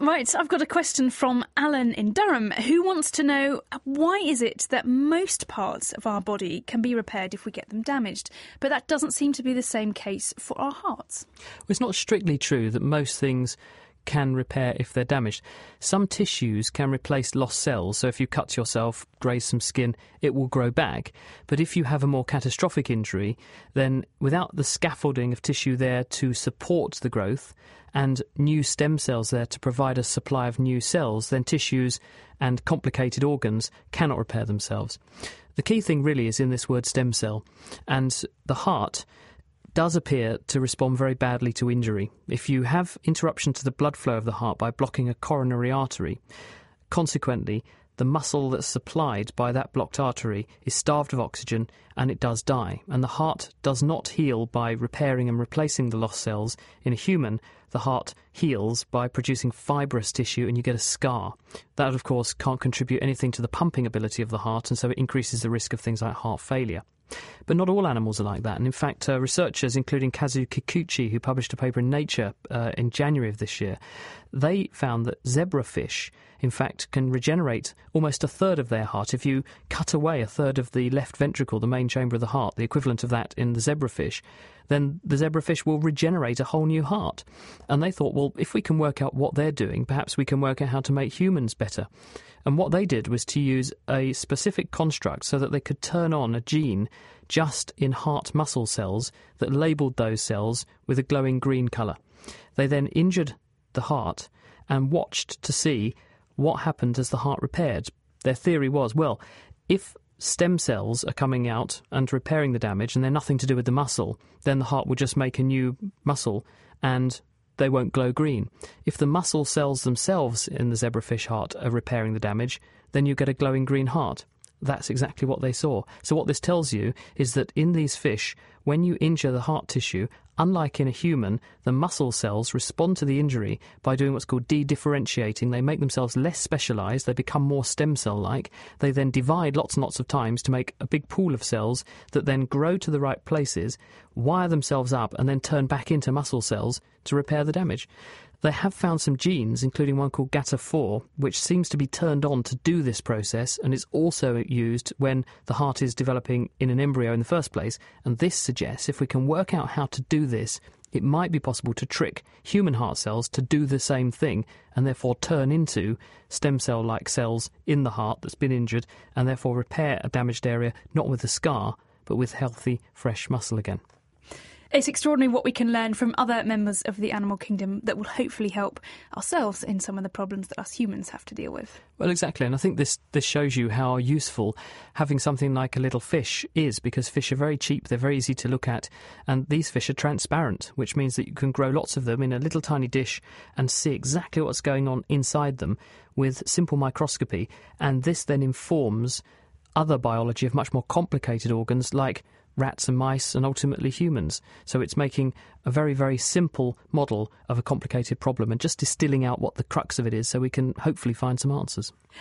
Right, I've got a question from Alan in Durham who wants to know why is it that most parts of our body can be repaired if we get them damaged, but that doesn't seem to be the same case for our hearts? Well, it's not strictly true that most things can repair if they're damaged. Some tissues can replace lost cells, so if you cut yourself, graze some skin, it will grow back. But if you have a more catastrophic injury, then without the scaffolding of tissue there to support the growth and new stem cells there to provide a supply of new cells, then tissues and complicated organs cannot repair themselves. The key thing really is in this word stem cell, and the heart does appear to respond very badly to injury. If you have interruption to the blood flow of the heart by blocking a coronary artery, consequently, the muscle that's supplied by that blocked artery is starved of oxygen and it does die. And the heart does not heal by repairing and replacing the lost cells. In a human, the heart heals by producing fibrous tissue and you get a scar. That, of course, can't contribute anything to the pumping ability of the heart, and so it increases the risk of things like heart failure. But not all animals are like that, and in fact researchers, including Kazu Kikuchi, who published a paper in Nature in January of this year, they found that zebrafish, in fact, can regenerate almost a third of their heart. If you cut away a third of the left ventricle, the main chamber of the heart, the equivalent of that in the zebrafish, then the zebrafish will regenerate a whole new heart. And they thought, well, if we can work out what they're doing, perhaps we can work out how to make humans better. And what they did was to use a specific construct so that they could turn on a gene just in heart muscle cells that labelled those cells with a glowing green colour. They then injured the heart and watched to see what happened as the heart repaired. Their theory was, well, if stem cells are coming out and repairing the damage and they're nothing to do with the muscle, then the heart will just make a new muscle and they won't glow green. If the muscle cells themselves in the zebrafish heart are repairing the damage, then you get a glowing green heart. That's exactly what they saw. So what this tells you is that in these fish, when you injure the heart tissue, unlike in a human, the muscle cells respond to the injury by doing what's called de-differentiating. They make themselves less specialised, they become more stem cell-like. They then divide lots and lots of times to make a big pool of cells that then grow to the right places, wire themselves up, and then turn back into muscle cells to repair the damage. They have found some genes, including one called GATA4, which seems to be turned on to do this process, and it's also used when the heart is developing in an embryo in the first place. And this suggests if we can work out how to do this, it might be possible to trick human heart cells to do the same thing and therefore turn into stem cell-like cells in the heart that's been injured and therefore repair a damaged area, not with a scar, but with healthy, fresh muscle again. It's extraordinary what we can learn from other members of the animal kingdom that will hopefully help ourselves in some of the problems that us humans have to deal with. Well, exactly, and I think this shows you how useful having something like a little fish is, because fish are very cheap, they're very easy to look at, and these fish are transparent, which means that you can grow lots of them in a little tiny dish and see exactly what's going on inside them with simple microscopy, and this then informs other biology of much more complicated organs like rats and mice and ultimately humans. So it's making a very, very simple model of a complicated problem and just distilling out what the crux of it is so we can hopefully find some answers.